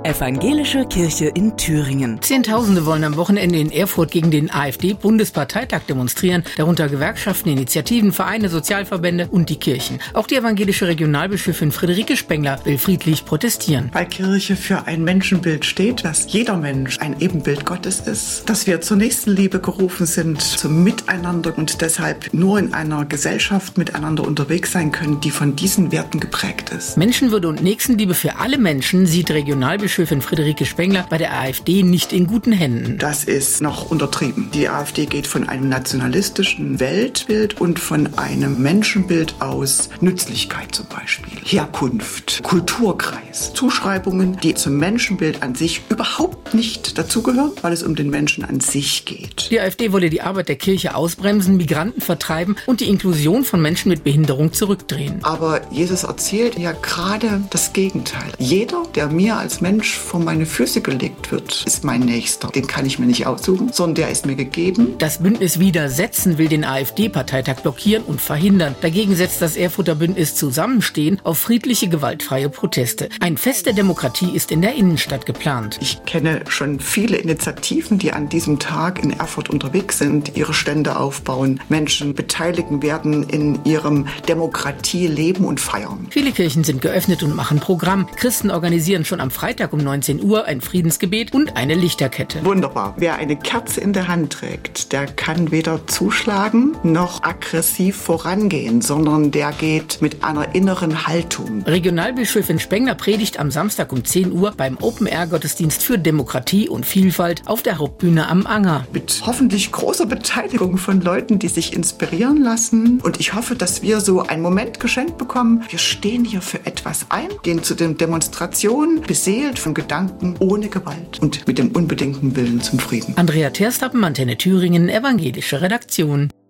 Evangelische Kirche in Thüringen. Zehntausende wollen am Wochenende in Erfurt gegen den AfD-Bundesparteitag demonstrieren, darunter Gewerkschaften, Initiativen, Vereine, Sozialverbände und die Kirchen. Auch die evangelische Regionalbischöfin Friederike Spengler will friedlich protestieren. Weil Kirche für ein Menschenbild steht, dass jeder Mensch ein Ebenbild Gottes ist, dass wir zur Nächstenliebe gerufen sind, zum Miteinander und deshalb nur in einer Gesellschaft miteinander unterwegs sein können, die von diesen Werten geprägt ist. Menschenwürde und Nächstenliebe für alle Menschen sieht Regionalbischöfin Friederike Spengler bei der AfD nicht in guten Händen. Das ist noch untertrieben. Die AfD geht von einem nationalistischen Weltbild und von einem Menschenbild aus Nützlichkeit zum Beispiel, Herkunft, Kulturkreis, Zuschreibungen, die zum Menschenbild an sich überhaupt nicht dazugehören, weil es um den Menschen an sich geht. Die AfD wolle die Arbeit der Kirche ausbremsen, Migranten vertreiben und die Inklusion von Menschen mit Behinderung zurückdrehen. Aber Jesus erzählt ja gerade das Gegenteil. Jeder, der mir als Mensch vor meine Füße gelegt wird, ist mein Nächster. Den kann ich mir nicht aussuchen, sondern der ist mir gegeben. Das Bündnis Widersetzen will den AfD-Parteitag blockieren und verhindern. Dagegen setzt das Erfurter Bündnis Zusammenstehen auf friedliche, gewaltfreie Proteste. Ein Fest der Demokratie ist in der Innenstadt geplant. Ich kenne schon viele Initiativen, die an diesem Tag in Erfurt unterwegs sind, ihre Stände aufbauen, Menschen beteiligen werden in ihrem Demokratieleben und Feiern. Viele Kirchen sind geöffnet und machen Programm. Christen organisieren schon am Freitag um 19 Uhr ein Friedensgebet und eine Lichterkette. Wunderbar. Wer eine Kerze in der Hand trägt, der kann weder zuschlagen noch aggressiv vorangehen, sondern der geht mit einer inneren Haltung. Regionalbischöfin Spengler predigt am Samstag um 10 Uhr beim Open-Air-Gottesdienst für Demokratie und Vielfalt auf der Hauptbühne am Anger. Mit hoffentlich großer Beteiligung von Leuten, die sich inspirieren lassen. Und ich hoffe, dass wir so einen Moment geschenkt bekommen. Wir stehen hier für etwas ein, gehen zu den Demonstrationen beseelt von Gedanken ohne Gewalt und mit dem unbedingten Willen zum Frieden. Andrea Terstappen, Antenne Thüringen, evangelische Redaktion.